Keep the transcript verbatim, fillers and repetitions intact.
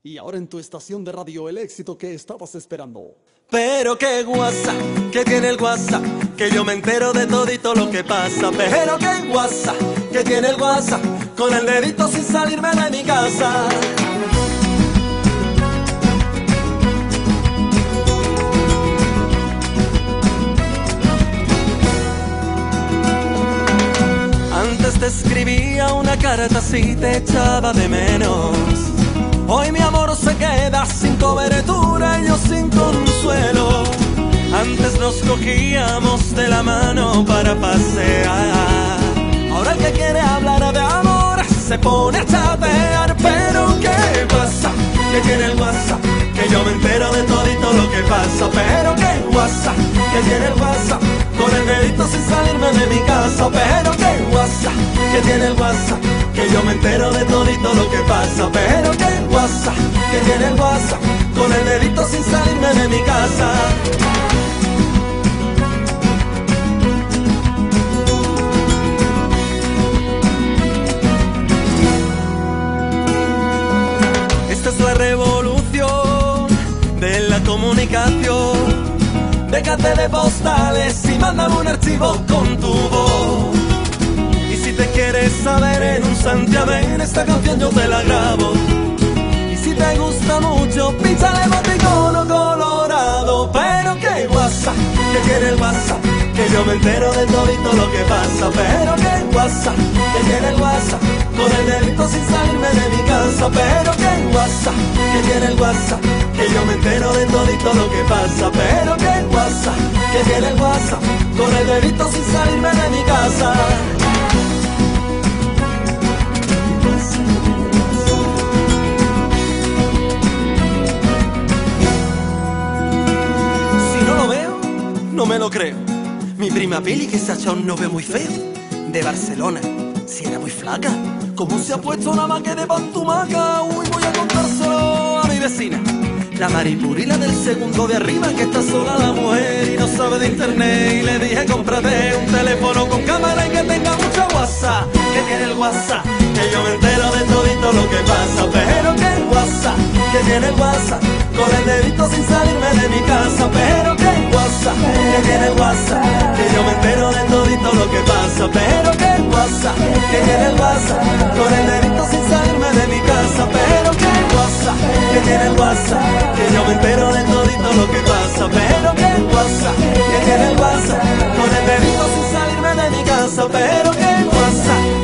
Y ahora en tu estación de radio, el éxito que estabas esperando. Pero qué guasa, que tiene el WhatsApp, que yo me entero de todito lo que pasa. Pero qué guasa, que tiene el WhatsApp, con el dedito sin salirme de mi casa. Antes te escribía una carta si te echaba de menos. Hoy mi amor se queda sin cobertura y yo sin consuelo. Antes nos cogíamos de la mano para pasear. Ahora el que quiere hablar de amor se pone a chatear. Pero ¿qué pasa? Que tiene el WhatsApp, que yo me entero de todito lo que pasa. Pero ¿qué WhatsApp? Que tiene el WhatsApp, con el dedito sin salirme de mi casa. Pero ¿qué WhatsApp? Que tiene el WhatsApp, que yo me entero de todito lo que pasa. Pero ¿qué WhatsApp? Que tiene el WhatsApp, con el dedito sin salirme de mi casa. Esta es la revolución de la comunicación. Déjate de postales y mándame un archivo con tu voz. Y si te quieres saber en un santiamén, esta canción yo te la grabo. Y si te gusta mucho, pínchale emoticono colorado. Pero qué WhatsApp, que tiene el WhatsApp, que yo me entero de todito lo que pasa. Pero qué WhatsApp, que tiene el WhatsApp, con el dedito sin salirme de mi casa. Pero qué WhatsApp, que tiene el WhatsApp, que yo me entero de todito lo que pasa. Pero qué WhatsApp, que tiene el WhatsApp, con el dedito sin salirme de mi casa. Si no lo veo, no me lo creo. Mi prima Pili, que se ha echado un novio muy feo, de Barcelona, si era muy flaca, ¿cómo se ha puesto nada más que de pantumaca? Uy, voy a contárselo a mi vecina, la Maripurila del segundo de arriba, que está sola la mujer y no sabe de internet. Y le dije, cómprate un teléfono con cámara y que tenga mucho WhatsApp. Que tiene el WhatsApp, que yo me entero de todito lo que pasa. Pero que el WhatsApp, que tiene el WhatsApp, con el dedito sin salirme de mi casa. Pero que el WhatsApp, que tiene el WhatsApp, que yo me entero de todito lo que pasa. Pero que el WhatsApp, que tiene el WhatsApp, con el dedito sin salirme de mi casa. Pero que el WhatsApp, que tiene el WhatsApp, que yo me entero de todito lo que pasa. Pero que el WhatsApp, que tiene el WhatsApp, con el dedito sin salirme de mi casa. Pero que el WhatsApp.